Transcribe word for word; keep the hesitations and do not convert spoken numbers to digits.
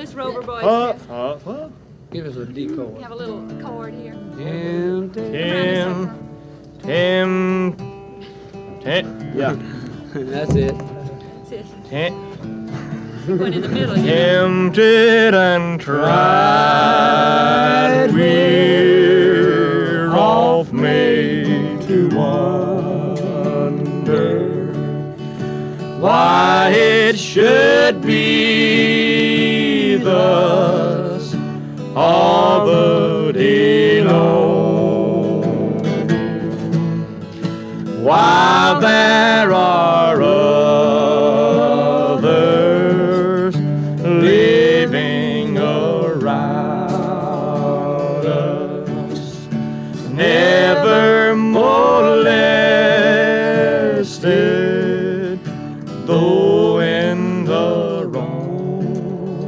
Louis Rover Boys. Uh, uh, uh. Give us a D We chord. have a little chord here. Tim, Tim, Tim, Tim. Yeah. That's it. That's it. Tim. Going in the middle. You know. Tempted and tried, we're off made to wonder why it should be thus all the day long, while there are